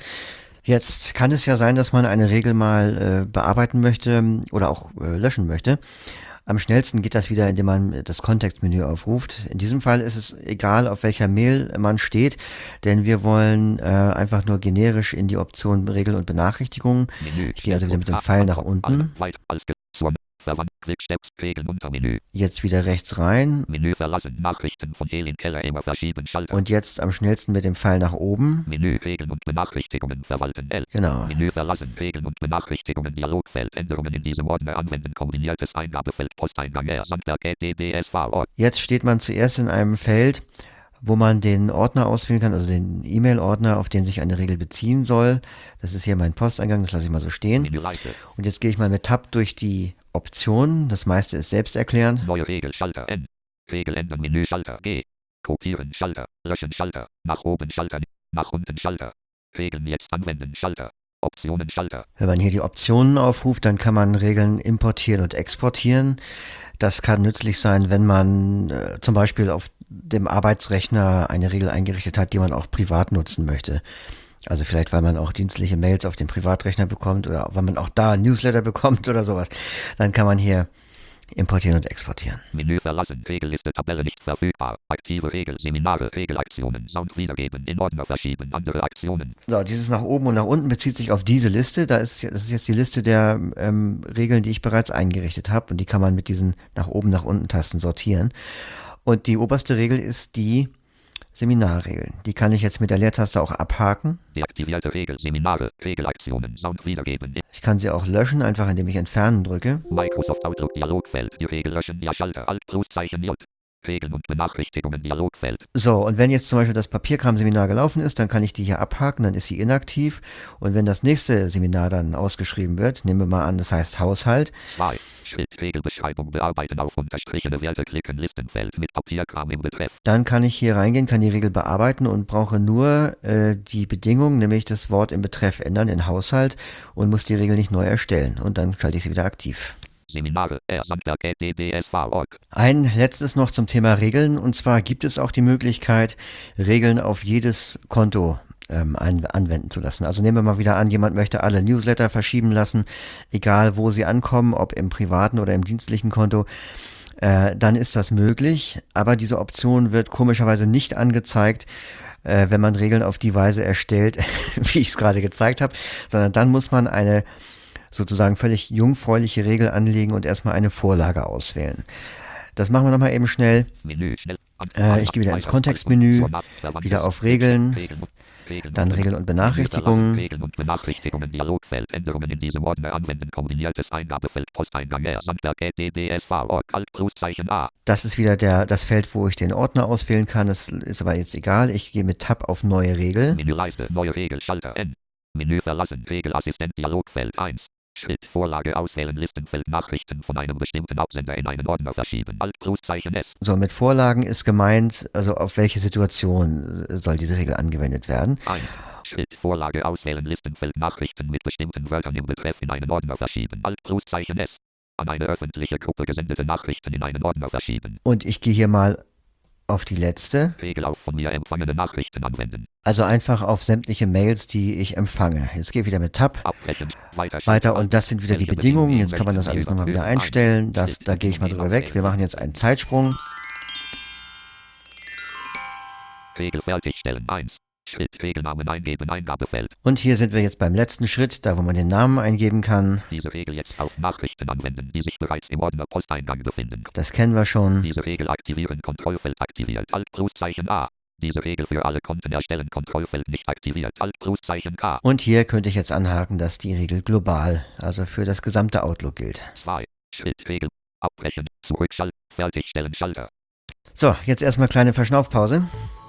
Jetzt kann es ja sein, dass man eine Regel mal bearbeiten möchte oder auch löschen möchte. Am schnellsten geht das wieder, indem man das Kontextmenü aufruft. In diesem Fall ist es egal, auf welcher Mail man steht, denn wir wollen einfach nur generisch in die Option Regeln und Benachrichtigungen. Ich gehe also wieder mit dem Pfeil nach unten. verwandt. Quicksteps. Regeln Untermenü. Jetzt wieder rechts rein. Menü verlassen. Nachrichten von Elin Keller immer verschieben. Schalter. Und jetzt am schnellsten mit dem Pfeil nach oben. Menü. Regeln und Benachrichtigungen verwalten. L. Genau. Menü verlassen. Regeln und Benachrichtigungen. Dialogfeld. Änderungen in diesem Ordner anwenden. Kombiniertes Eingabefeld. Posteingang. Sandberg@ddsv.org. Jetzt steht man zuerst in einem Feld, wo man den Ordner auswählen kann, also den E-Mail-Ordner, auf den sich eine Regel beziehen soll. Das ist hier mein Posteingang, das lasse ich mal so stehen. Menüleiste. Und jetzt gehe ich mal mit Tab durch die Optionen. Das meiste ist selbsterklärend. Neue Regel. Schalter. N. Regel ändern. Menü. Schalter. G. Kopieren. Schalter. Löschen. Schalter. Nach oben. Schalter. Nach unten. Schalter. Regeln jetzt anwenden. Schalter. Optionen. Schalter. Wenn man hier die Optionen aufruft, dann kann man Regeln importieren und exportieren. Das kann nützlich sein, wenn man zum Beispiel auf dem Arbeitsrechner eine Regel eingerichtet hat, die man auch privat nutzen möchte. Also vielleicht, weil man auch dienstliche Mails auf dem Privatrechner bekommt oder weil man auch da ein Newsletter bekommt oder sowas. Dann kann man hier importieren und exportieren. Menü verlassen. Regelliste. Tabelle nicht verfügbar. Aktive Regel. Seminare. Regelaktionen. Sound wiedergeben. In Ordner verschieben. Andere Aktionen. So, dieses nach oben und nach unten bezieht sich auf diese Liste. Das ist jetzt die Liste der Regeln, die ich bereits eingerichtet habe. Und die kann man mit diesen nach oben, nach unten Tasten sortieren. Und die oberste Regel ist die Seminarregeln. Die kann ich jetzt mit der Leertaste auch abhaken. Deaktivierte Regel. Seminare. Regelaktionen. Sound wiedergeben. Ich kann sie auch löschen, einfach indem ich Entfernen drücke. Microsoft Outlook Dialogfeld. Die Regel löschen. Ja. Schalter. Alt. Pluszeichen J. Regeln und Benachrichtigungen. Dialogfeld. So, und wenn jetzt zum Beispiel das Papierkram-Seminar gelaufen ist, dann kann ich die hier abhaken, dann ist sie inaktiv. Und wenn das nächste Seminar dann ausgeschrieben wird, nehmen wir mal an, das heißt Haushalt. 2. Schritt. Regelbeschreibung. Bearbeiten auf unterstrichene Werte klicken. Listenfeld mit Papierkram im Betreff. Dann kann ich hier reingehen, kann die Regel bearbeiten und brauche nur die Bedingung, nämlich das Wort im Betreff ändern in Haushalt und muss die Regel nicht neu erstellen. Und dann schalte ich sie wieder aktiv. Seminare. Sandberg@ddsv.org. Ein letztes noch zum Thema Regeln. Und zwar gibt es auch die Möglichkeit, Regeln auf jedes Konto anwenden zu lassen. Also nehmen wir mal wieder an, jemand möchte alle Newsletter verschieben lassen, egal wo sie ankommen, ob im privaten oder im dienstlichen Konto. Dann ist das möglich, aber diese Option wird komischerweise nicht angezeigt, wenn man Regeln auf die Weise erstellt, wie ich es gerade gezeigt habe, sondern dann muss man eine sozusagen völlig jungfräuliche Regel anlegen und erstmal eine Vorlage auswählen. Das machen wir nochmal eben schnell. Menü. Schnell. Ich gehe wieder ins Kontextmenü, wieder auf Regeln, dann Regeln und Benachrichtigungen. Regeln und Benachrichtigungen. Dialogfeld. Änderungen in diesem Ordner anwenden. Kombiniertes Eingabefeld. Posteingang. Sandberg@ddsv.org. Alt. Pluszeichen A. Das ist wieder das Feld, wo ich den Ordner auswählen kann. Das ist aber jetzt egal. Ich gehe mit Tab auf Neue Regel. Menüleiste. Neue Regel. Schalter N. Menü verlassen. Regelassistent. Dialogfeld 1. Schritt. Vorlage auswählen. Listenfeld. Nachrichten von einem bestimmten Absender in einen Ordner verschieben. Alt. Pluszeichen S. So, mit Vorlagen ist gemeint, also auf welche Situation soll diese Regel angewendet werden. 1. Schritt. Vorlage auswählen. Listenfeld. Nachrichten mit bestimmten Wörtern im Betreff in einen Ordner verschieben. Alt. Pluszeichen S. An eine öffentliche Gruppe gesendete Nachrichten in einen Ordner verschieben. Und ich gehe hier mal auf die letzte. Regel auf von mir empfangene Nachrichten anwenden. Also einfach auf sämtliche Mails, die ich empfange. Jetzt gehe ich wieder mit Tab Abbrechen. weiter und das sind wieder die Bedingungen. Jetzt kann man das alles nochmal wieder einstellen. Da gehe ich mal drüber weg. Wir machen jetzt einen Zeitsprung. Regel fertigstellen 1. Schritt. Regelnamen eingeben. Eingabefeld. Und hier sind wir jetzt beim letzten Schritt, da wo man den Namen eingeben kann. Diese Regel jetzt auf Nachrichten anwenden, die sich bereits im Ordner Posteingang befinden. Das kennen wir schon. Diese Regel aktivieren. Kontrollfeld aktiviert. Alt. Pluszeichen A. Diese Regel für alle Konten erstellen. Kontrollfeld nicht aktiviert. Alt. Pluszeichen K. Und hier könnte ich jetzt anhaken, dass die Regel global, also für das gesamte Outlook gilt. 2. Schritt. Regel. Abbrechen. Zurückschalten. Fertigstellen. Schalter. So, jetzt erstmal kleine Verschnaufpause.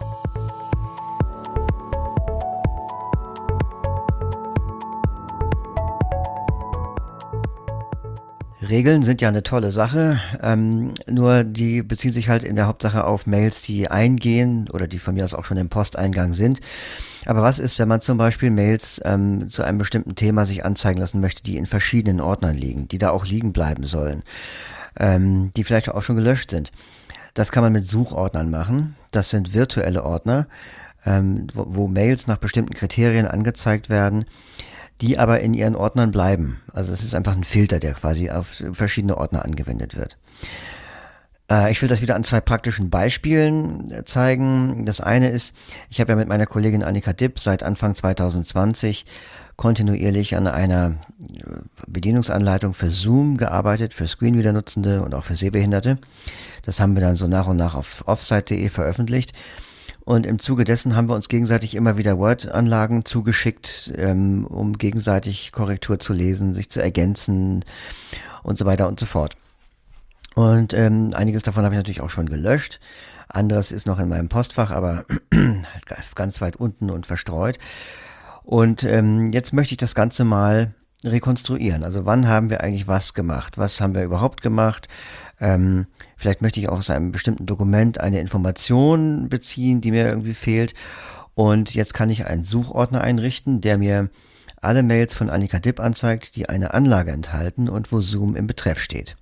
Regeln sind ja eine tolle Sache, nur die beziehen sich halt in der Hauptsache auf Mails, die eingehen oder die von mir aus auch schon im Posteingang sind. Aber was ist, wenn man zum Beispiel Mails zu einem bestimmten Thema sich anzeigen lassen möchte, die in verschiedenen Ordnern liegen, die da auch liegen bleiben sollen, die vielleicht auch schon gelöscht sind? Das kann man mit Suchordnern machen. Das sind virtuelle Ordner, wo Mails nach bestimmten Kriterien angezeigt werden, die aber in ihren Ordnern bleiben. Also es ist einfach ein Filter, der quasi auf verschiedene Ordner angewendet wird. Ich will das wieder an zwei praktischen Beispielen zeigen. Das eine ist, ich habe ja mit meiner Kollegin Annika Dipp seit Anfang 2020 kontinuierlich an einer Bedienungsanleitung für Zoom gearbeitet, für Screenreader-Nutzende und auch für Sehbehinderte. Das haben wir dann so nach und nach auf offsite.de veröffentlicht. Und im Zuge dessen haben wir uns gegenseitig immer wieder Word-Anlagen zugeschickt, um gegenseitig Korrektur zu lesen, sich zu ergänzen und so weiter und so fort. Und einiges davon habe ich natürlich auch schon gelöscht. Anderes ist noch in meinem Postfach, aber ganz weit unten und verstreut. Und jetzt möchte ich das Ganze mal rekonstruieren. Also wann haben wir eigentlich was gemacht? Was haben wir überhaupt gemacht? Vielleicht möchte ich auch aus einem bestimmten Dokument eine Information beziehen, die mir irgendwie fehlt. Und jetzt kann ich einen Suchordner einrichten, der mir alle Mails von Annika Dipp anzeigt, die eine Anlage enthalten und wo Zoom im Betreff steht.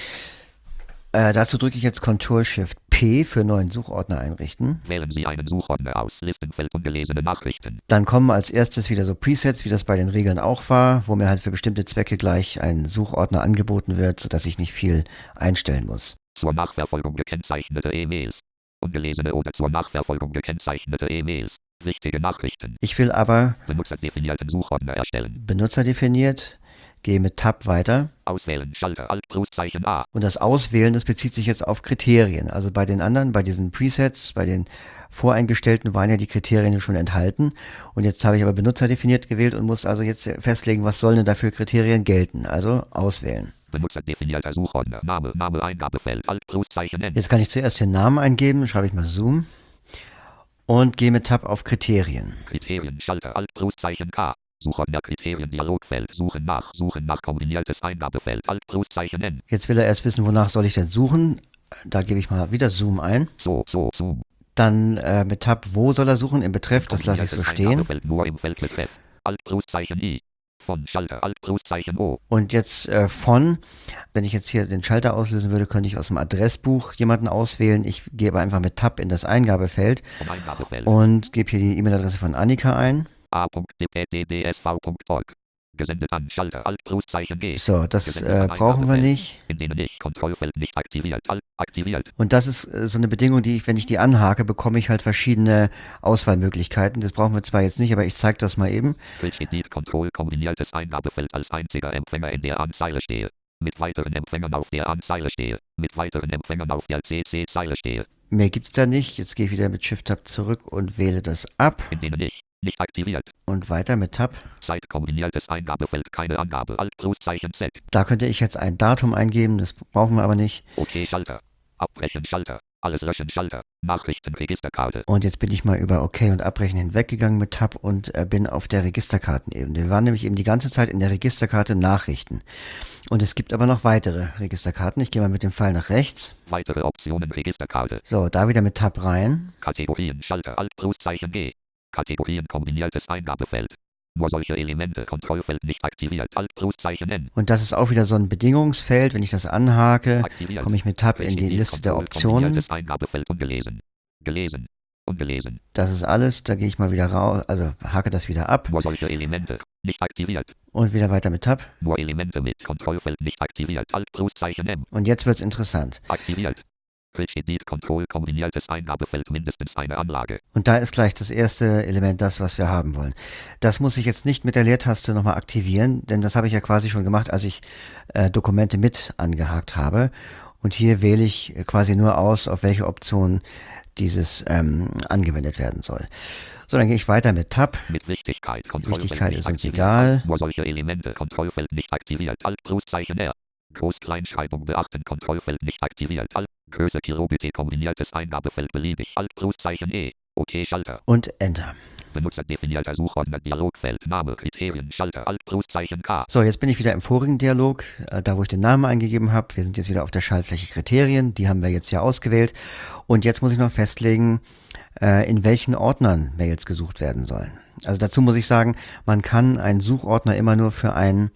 Dazu drücke ich jetzt Ctrl-Shift-P für neuen Suchordner einrichten. Wählen Sie einen Suchordner aus, Listenfeld ungelesene Nachrichten. Dann kommen als erstes wieder so Presets, wie das bei den Regeln auch war, wo mir halt für bestimmte Zwecke gleich ein Suchordner angeboten wird, sodass ich nicht viel einstellen muss. Zur Nachverfolgung gekennzeichnete E-Mails. Ungelesene oder zur Nachverfolgung gekennzeichnete E-Mails. Wichtige Nachrichten. Ich will aber Benutzerdefinierten Suchordner erstellen. benutzerdefiniert, gehe mit Tab weiter. Auswählen, Schalter, Alt, Pluszeichen A. Und das Auswählen, das bezieht sich jetzt auf Kriterien. Also bei den anderen, bei diesen Presets, bei den voreingestellten waren ja die Kriterien schon enthalten. Und jetzt habe ich aber benutzerdefiniert gewählt und muss also jetzt festlegen, was sollen denn dafür Kriterien gelten. Also auswählen. Benutzerdefinierter Suchordner. Name, Eingabefeld, Alt, Pluszeichen N. Jetzt kann ich zuerst den Namen eingeben, schreibe ich mal Zoom. Und gehe mit Tab auf Kriterien. Kriterien, Schalter, Alt, Pluszeichen K. Suchordner Kriterien Dialogfeld. Suchen nach kombiniertes Eingabefeld. Alt, Pluszeichen N. Jetzt will er erst wissen, wonach soll ich denn suchen. Da gebe ich mal wieder Zoom ein. Zoom. Dann mit Tab, wo soll er suchen? Im Betreff, das lasse ich so stehen. Eingabefeld nur im Feld Betreff. Alt, Pluszeichen I. Von Schalter, Alt, Pluszeichen O. Und jetzt von, wenn ich jetzt hier den Schalter auslösen würde, könnte ich aus dem Adressbuch jemanden auswählen. Ich gebe einfach mit Tab in das Eingabefeld und gebe hier die E-Mail-Adresse von Annika ein. a.dpddsv.org. Gesendet an Schalter, Alt, Pluszeichen G. So, das brauchen wir nicht. In denen ich Kontrollfeld nicht aktiviert, Alt, aktiviert. Und das ist so eine Bedingung, die ich, wenn ich die anhake, bekomme ich halt verschiedene Auswahlmöglichkeiten. Das brauchen wir zwar jetzt nicht, aber ich zeige das mal eben. Edit Control kombiniertes Eingabefeld als einziger Empfänger in der Anzeige stehe. Mit weiteren Empfängern auf der Anzeige stehe. Mit weiteren Empfängern auf der CC-Zeile stehe. Mehr gibt's da nicht. Jetzt gehe ich wieder mit Shift-Tab zurück und wähle das ab. In denen ich nicht aktiviert. Und weiter mit Tab. Zeit kombiniertes Eingabefeld, keine Angabe, Alt, Pluszeichen Z. Da könnte ich jetzt ein Datum eingeben, das brauchen wir aber nicht. Okay, Schalter. Abbrechen, Schalter. Alles löschen, Schalter. Nachrichtenregisterkarte. Und jetzt bin ich mal über OK und Abbrechen hinweggegangen mit Tab und bin auf der Registerkartenebene. Wir waren nämlich eben die ganze Zeit in der Registerkarte Nachrichten. Und es gibt aber noch weitere Registerkarten. Ich gehe mal mit dem Pfeil nach rechts. Weitere Optionen, Registerkarte. So, da wieder mit Tab rein. Kategorien, Schalter, Alt, Pluszeichen G. Kategorien kombiniertes Eingabefeld. Nur solche Elemente, Kontrollfeld nicht aktiviert, Alt, Pluszeichen N. Und das ist auch wieder so ein Bedingungsfeld. Wenn ich das anhake, Aktiviert. komme ich mit Tab in die Liste der Optionen. Kombiniertes Eingabefeld ungelesen. Gelesen. Ungelesen. Das ist alles. Da gehe ich mal wieder raus, also hake das wieder ab. Nur solche Elemente, nicht aktiviert. Und wieder weiter mit Tab. Nur Elemente mit Kontrollfeld nicht aktiviert, Alt, Pluszeichen M. Und jetzt wird's interessant. Aktiviert. Edit Control kombiniertes Eingabefeld mindestens eine Anlage. Und da ist gleich das erste Element das, was wir haben wollen. Das muss ich jetzt nicht mit der Leertaste nochmal aktivieren, denn das habe ich ja quasi schon gemacht, als ich Dokumente mit angehakt habe. Und hier wähle ich quasi nur aus, auf welche Option dieses angewendet werden soll. So, dann gehe ich weiter mit Tab. Mit Wichtigkeit, Kontrollfeld Wichtigkeit nicht ist uns aktiviert. egal. Nur solche Elemente, Kontrollfeld nicht aktiviert, Alt, Pluszeichen R. Groß-Kleinschreibung beachten, Kontrollfeld nicht aktiviert, Alt, Größe Kilobit, kombiniertes Eingabefeld beliebig, Alt, Pluszeichen E. OK, Schalter. Und Enter. Benutzerdefinierter Suchordner, Dialogfeld, Name, Kriterien, Schalter, Alt, Pluszeichen K. So, jetzt bin ich wieder im vorigen Dialog, da wo ich den Namen eingegeben habe. Wir sind jetzt wieder auf der Schaltfläche Kriterien, die haben wir jetzt ja ausgewählt. Und jetzt muss ich noch festlegen, in welchen Ordnern Mails gesucht werden sollen. Also dazu muss ich sagen, man kann einen Suchordner immer nur für ein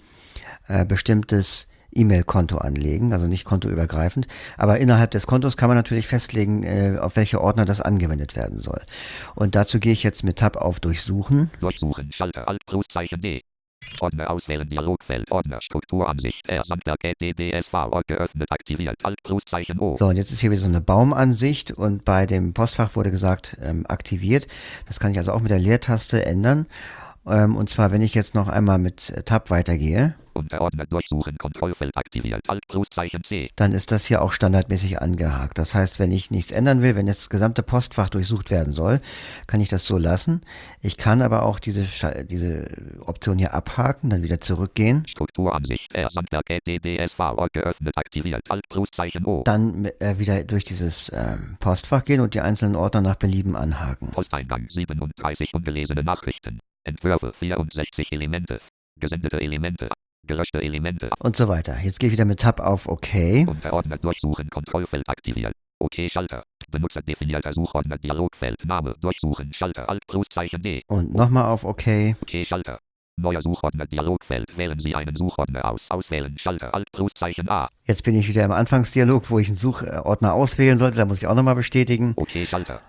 bestimmtes E-Mail-Konto anlegen, also nicht kontoübergreifend. Aber innerhalb des Kontos kann man natürlich festlegen, auf welche Ordner das angewendet werden soll. Und dazu gehe ich jetzt mit Tab auf Durchsuchen. Durchsuchen, Schalter, Alt, Pluszeichen D. Ordner auswählen, Dialogfeld, Ordner, Strukturansicht, rsandwerk@ddsv geöffnet, aktiviert, Alt, Pluszeichen O. So, und jetzt ist hier wieder so eine Baumansicht und bei dem Postfach wurde gesagt, aktiviert. Das kann ich also auch mit der Leertaste ändern. Und zwar, wenn ich jetzt noch einmal mit Tab weitergehe, Unterordner durchsuchen, Kontrollfeld aktiviert, Alt, Pluszeichen C. dann ist das hier auch standardmäßig angehakt. Das heißt, wenn ich nichts ändern will, wenn jetzt das gesamte Postfach durchsucht werden soll, kann ich das so lassen. Ich kann aber auch diese Option hier abhaken, dann wieder zurückgehen. Strukturansicht, rsandwerk@ddsv geöffnet, aktiviert, Alt, Pluszeichen O. Dann wieder durch dieses Postfach gehen und die einzelnen Ordner nach Belieben anhaken. Posteingang 37 ungelesene Nachrichten. Entwürfe 64 Elemente. Gesendete Elemente. Gelöschte Elemente. Und so weiter. Jetzt gehe ich wieder mit Tab auf OK. Unterordner durchsuchen, Kontrollfeld aktiviert. OK-Schalter. Benutzerdefinierter Suchordner, Dialogfeld, Name, durchsuchen, Schalter, Alt, Pluszeichen D. Und nochmal auf OK. OK-Schalter. Neuer Suchordner, Dialogfeld. Wählen Sie einen Suchordner aus. Auswählen, Schalter, Alt, Pluszeichen A. Jetzt bin ich wieder im Anfangsdialog, wo ich einen Suchordner auswählen sollte. Da muss ich auch nochmal bestätigen. OK-Schalter.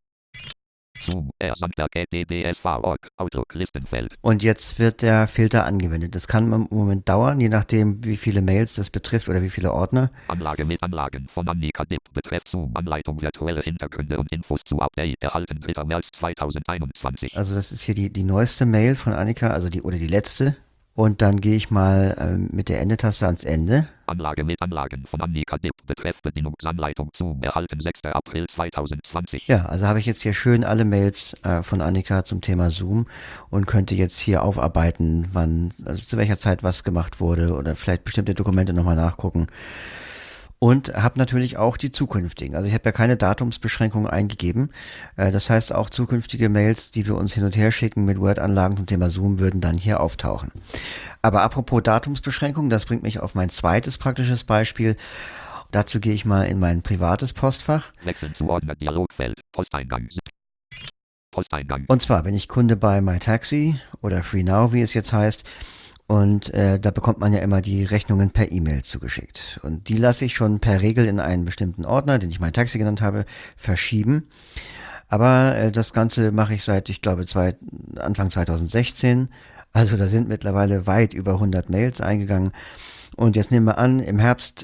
Zoom, rsandwerk@ddsv.org, Outlook, Listenfeld. Und jetzt wird der Filter angewendet. Das kann im Moment dauern, je nachdem, wie viele Mails das betrifft oder wie viele Ordner. Anlage mit Anlagen von Annika Dipp. Betreff Zoom, Anleitung, virtuelle Hintergründe und Infos zu Update erhalten 3. März 2021. Also das ist hier die neueste Mail von Annika, also die letzte. Und dann gehe ich mal mit der Ende-Taste ans Ende. Anlage mit Anlagen von Annika Dipp. Betreff Bedienungsanleitung Zoom erhalten 6. April 2020. Ja, also habe ich jetzt hier schön alle Mails von Annika zum Thema Zoom und könnte jetzt hier aufarbeiten, wann, also zu welcher Zeit was gemacht wurde oder vielleicht bestimmte Dokumente nochmal nachgucken. Und habe natürlich auch die zukünftigen. Also ich habe ja keine Datumsbeschränkungen eingegeben. Das heißt, auch zukünftige Mails, die wir uns hin und her schicken mit Word-Anlagen zum Thema Zoom, würden dann hier auftauchen. Aber apropos Datumsbeschränkungen, das bringt mich auf mein zweites praktisches Beispiel. Dazu gehe ich mal in mein privates Postfach. Wechseln zu Ordner, Dialogfeld, Posteingang. Posteingang. Und zwar bin ich Kunde bei MyTaxi oder FreeNow, wie es jetzt heißt. Und da bekommt man ja immer die Rechnungen per E-Mail zugeschickt. Und die lasse ich schon per Regel in einen bestimmten Ordner, den ich MyTaxi genannt habe, verschieben. Aber das Ganze mache ich seit, ich glaube, Anfang 2016. Also da sind mittlerweile weit über 100 Mails eingegangen. Und jetzt nehmen wir an, im Herbst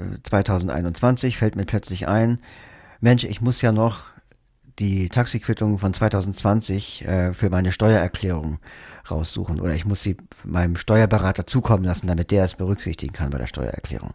2021 fällt mir plötzlich ein, Mensch, ich muss ja noch die Taxiquittung von 2020 für meine Steuererklärung raussuchen oder ich muss sie meinem Steuerberater zukommen lassen, damit der es berücksichtigen kann bei der Steuererklärung.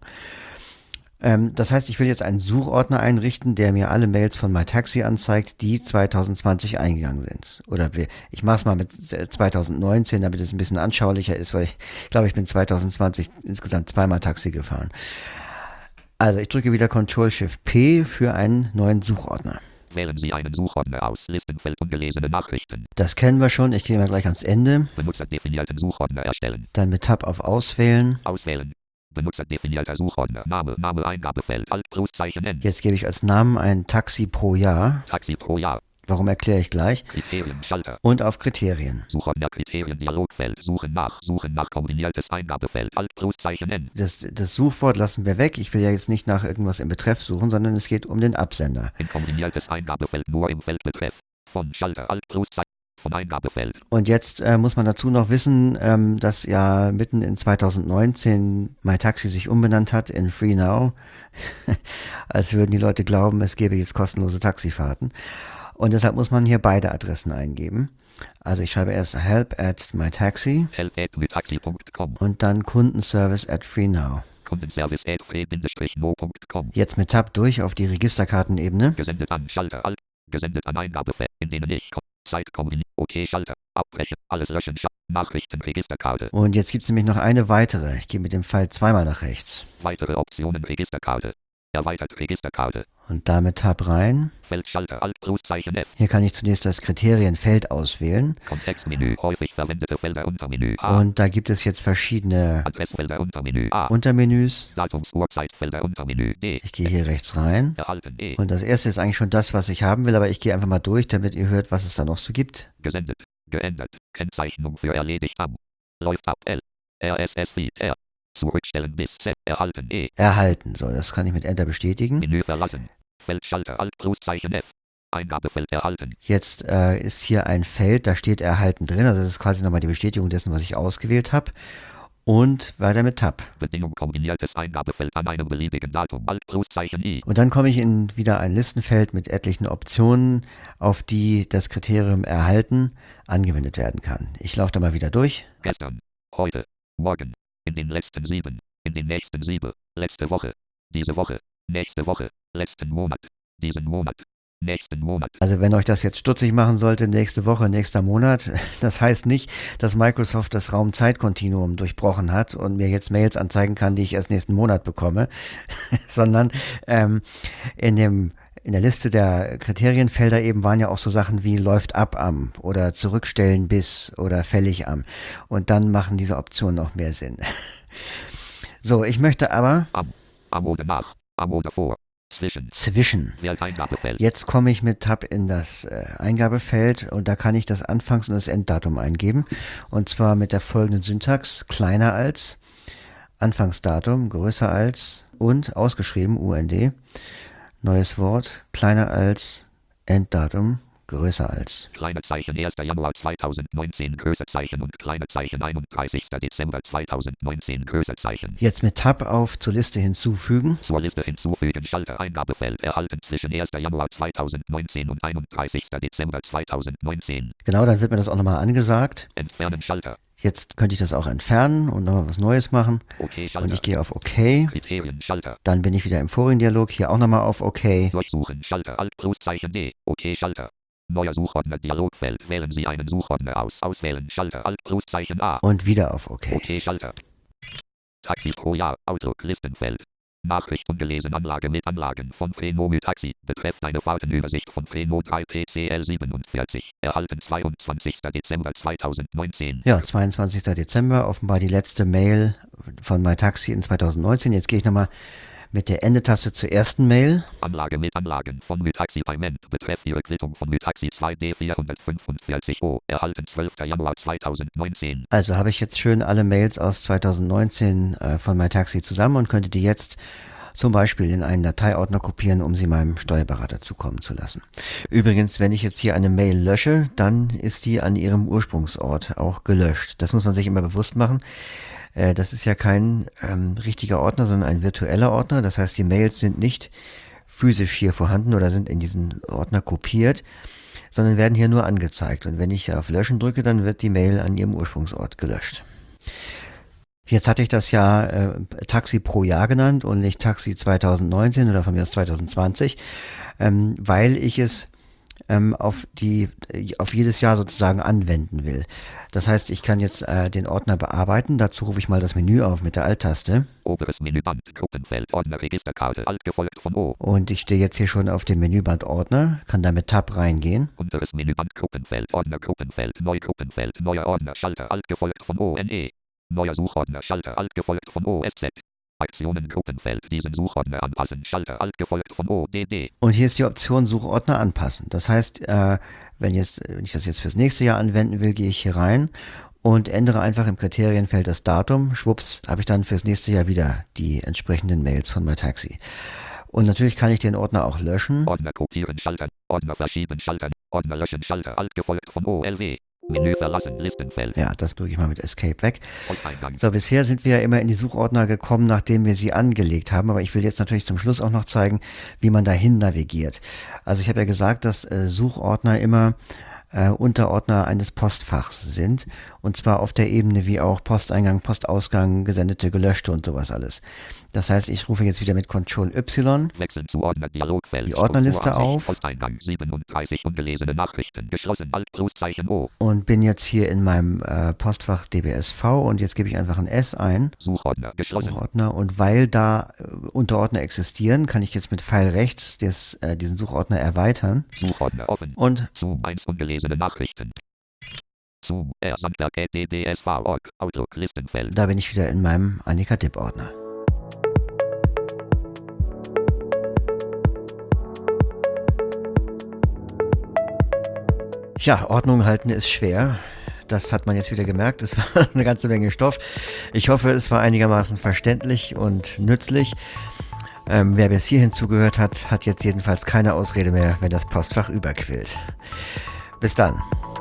Das heißt, ich will jetzt einen Suchordner einrichten, der mir alle Mails von MyTaxi anzeigt, die 2020 eingegangen sind. Oder ich mache es mal mit 2019, damit es ein bisschen anschaulicher ist, weil ich glaube, ich bin 2020 insgesamt zweimal Taxi gefahren. Also ich drücke wieder Ctrl-Shift-P für einen neuen Suchordner. Wählen Sie einen Suchordner aus. Listenfeld ungelesene Nachrichten. Das kennen wir schon. Ich gehe mal gleich ans Ende. Benutzerdefinierten Suchordner erstellen. Dann mit Tab auf Auswählen. Auswählen. Benutzerdefinierter Suchordner. Name Eingabefeld. Alt, Pluszeichen N. Jetzt gebe ich als Namen ein Taxi pro Jahr. Taxi pro Jahr. Warum erkläre ich gleich? Kriterien, Schalter. Und auf Kriterien. Suchordner, Kriterien, Dialogfeld. Suchen nach kombiniertes Eingabefeld. Alt, Pluszeichen N. Das Suchwort lassen wir weg. Ich will ja jetzt nicht nach irgendwas im Betreff suchen, sondern es geht um den Absender. In kombiniertes Eingabefeld nur im Feld Betreff. Von Schalter, Alt, Pluszeichen. Von Eingabefeld. Und jetzt muss man dazu noch wissen, dass ja mitten in 2019 MyTaxi sich umbenannt hat in FreeNow. Als würden die Leute glauben, es gäbe jetzt kostenlose Taxifahrten. Und deshalb muss man hier beide Adressen eingeben. Also ich schreibe erst help@mytaxi help@mytaxi.com und dann Kundenservice@FreeNow. Kundenservice@free-no.com. Jetzt mit Tab durch auf die Registerkartenebene. Gesendet an Schalter Alt. Gesendet an Eingabefeld, in denen ich Zeit kombiniert. OK Schalter. Abbrechen. Alles löschen. Nachrichten Registerkarte. Und jetzt gibt es nämlich noch eine weitere. Ich gehe mit dem Pfeil zweimal nach rechts. Weitere Optionen Registerkarte. Erweitert Registerkarte. Und damit Tab rein. Feldschalter Alt Pluszeichen F. Hier kann ich zunächst das Kriterienfeld auswählen. Kontextmenü. Häufig verwendete Felder Untermenü A. Und da gibt es jetzt verschiedene Adressfelder Untermenü A. Untermenüs. Datums-Uhrzeitfelder Untermenü D. Ich gehe hier rechts rein. Erhalten E. Und das erste ist eigentlich schon das, was ich haben will, aber ich gehe einfach mal durch, damit ihr hört, was es da noch so gibt. Gesendet. Geändert. Kennzeichnung für erledigt am. Läuft ab L. RSS Feed R. Zurückstellen bis Z. Erhalten E. Erhalten. So, das kann ich mit Enter bestätigen. Menü verlassen. Feldschalter Alt Pluszeichen F. Eingabefeld erhalten. Jetzt ist hier ein Feld, da steht erhalten drin. Also das ist quasi nochmal die Bestätigung dessen, was ich ausgewählt habe. Und weiter mit Tab. Bedingung kombiniertes Eingabefeld an einem beliebigen Datum. Alt-Pluszeichen I. Und dann komme ich in wieder ein Listenfeld mit etlichen Optionen, auf die das Kriterium erhalten angewendet werden kann. Ich laufe da mal wieder durch. Gestern, heute, morgen, in den letzten 7, in den nächsten 7, letzte Woche, diese Woche, nächste Woche, letzten Monat, diesen Monat, nächsten Monat. Also wenn euch das jetzt stutzig machen sollte, nächste Woche, nächster Monat, das heißt nicht, dass Microsoft das Raum-Zeit-Kontinuum durchbrochen hat und mir jetzt Mails anzeigen kann, die ich erst nächsten Monat bekomme, sondern in der Liste der Kriterienfelder eben waren ja auch so Sachen wie läuft ab am oder zurückstellen bis oder fällig am. Und dann machen diese Optionen auch mehr Sinn. So, ich möchte aber Am oder nach, am oder vor, zwischen. Eingabefeld. Jetzt komme ich mit Tab in das Eingabefeld und da kann ich das Anfangs- und das Enddatum eingeben. Und zwar mit der folgenden Syntax: kleiner als, Anfangsdatum, größer als und ausgeschrieben UND. Neues Wort, kleiner als, Enddatum, größer als. Kleine Zeichen 1. Januar 2019, Größezeichen und kleine Zeichen 31. Dezember 2019, Größezeichen. Jetzt mit Tab auf zur Liste hinzufügen. Zur Liste hinzufügen, Schalter Eingabefeld erhalten zwischen 1. Januar 2019 und 31. Dezember 2019. Genau, dann wird mir das auch nochmal angesagt. Entfernen Schalter. Jetzt könnte ich das auch entfernen und nochmal was Neues machen. Okay, Schalter. Und ich gehe auf OK. Kriterien Schalter. Dann bin ich wieder im vorigen Dialog, hier auch nochmal auf OK. Durchsuchen Schalter Alt-Pluszeichen D. Okay, Schalter. Neuer Suchordner Dialogfeld. Wählen Sie einen Suchordner aus. Auswählen Schalter Alt-Pluszeichen A. Und wieder auf OK. Okay, Schalter. Taxi pro Jahr. Outlook Listenfeld. Nachricht ungelesen Anlage mit Anlagen von Freenomü Taxi. Betrefft eine Fahrtenübersicht von Freno 3 PCL 47. Erhalten 22. Dezember 2019. Ja, 22. Dezember, offenbar die letzte Mail von MyTaxi in 2019. Jetzt gehe ich nochmal mit der Endetaste zur ersten Mail. Anlage mit Anlagen von MyTaxi Payment. Betreff Ihre Quittung von MyTaxi 2D 445O. Erhalten 12. Januar 2019. Also habe ich jetzt schön alle Mails aus 2019 von MyTaxi zusammen und könnte die jetzt zum Beispiel in einen Dateiordner kopieren, um sie meinem Steuerberater zukommen zu lassen. Übrigens, wenn ich jetzt hier eine Mail lösche, dann ist die an ihrem Ursprungsort auch gelöscht. Das muss man sich immer bewusst machen. Das ist ja kein richtiger Ordner, sondern ein virtueller Ordner. Das heißt, die Mails sind nicht physisch hier vorhanden oder sind in diesen Ordner kopiert, sondern werden hier nur angezeigt. Und wenn ich auf Löschen drücke, dann wird die Mail an ihrem Ursprungsort gelöscht. Jetzt hatte ich das ja Taxi pro Jahr genannt und nicht Taxi 2019 oder von mir aus 2020, weil ich es auf jedes Jahr sozusagen anwenden will. Das heißt, ich kann jetzt den Ordner bearbeiten. Dazu rufe ich mal das Menü auf mit der Alt-Taste. Oberes Menüband, Gruppenfeld, Ordner, Registerkarte, Alt gefolgt von O. Und ich stehe jetzt hier schon auf dem Menüband Ordner, kann da mit Tab reingehen. Unteres Menüband, Gruppenfeld, Ordner, Gruppenfeld, Neugruppenfeld, neuer Ordner, Schalter, Alt gefolgt von ONE. Neuer Suchordner, Schalter, Alt gefolgt von OSZ. Aktionen Gruppenfeld, diesen Suchordner anpassen, Schalter Alt gefolgt von ODD. Und hier ist die Option Suchordner anpassen. Das heißt, wenn ich das jetzt fürs nächste Jahr anwenden will, gehe ich hier rein und ändere einfach im Kriterienfeld das Datum. Schwupps, habe ich dann fürs nächste Jahr wieder die entsprechenden Mails von MyTaxi. Und natürlich kann ich den Ordner auch löschen. Ordner kopieren, Schalter, Ordner verschieben, Schalter, Ordner löschen, Schalter Alt gefolgt von OLW. Menü verlassen, Listenfeld. Ja, das drücke ich mal mit Escape weg. Posteingang. So, bisher sind wir ja immer in die Suchordner gekommen, nachdem wir sie angelegt haben, aber ich will jetzt natürlich zum Schluss auch noch zeigen, wie man dahin navigiert. Also ich habe ja gesagt, dass Suchordner immer Unterordner eines Postfachs sind, und zwar auf der Ebene wie auch Posteingang, Postausgang, gesendete, gelöschte und sowas alles. Das heißt, ich rufe jetzt wieder mit Ctrl-Y Wechseln zu Ordner Dialogfeld. die Ordnerliste auf Posteingang 37 ungelesene Nachrichten. Geschlossen Alt Pluszeichen O. und bin jetzt hier in meinem Postfach DBSV und jetzt gebe ich einfach ein S ein. Suchordner geschlossen. Suchordner, und weil da Unterordner existieren, kann ich jetzt mit Pfeil rechts diesen Suchordner erweitern. Suchordner offen. Und Zoom 1 ungelesene Nachrichten. Zoom r-sandberg@dbsv.org. Outlook Listenfeld. da bin ich wieder in meinem Annika Dipp Ordner. Ja, Ordnung halten ist schwer. Das hat man jetzt wieder gemerkt. Es war eine ganze Menge Stoff. Ich hoffe, es war einigermaßen verständlich und nützlich. Wer bis hierhin zugehört hat, hat jetzt jedenfalls keine Ausrede mehr, wenn das Postfach überquillt. Bis dann.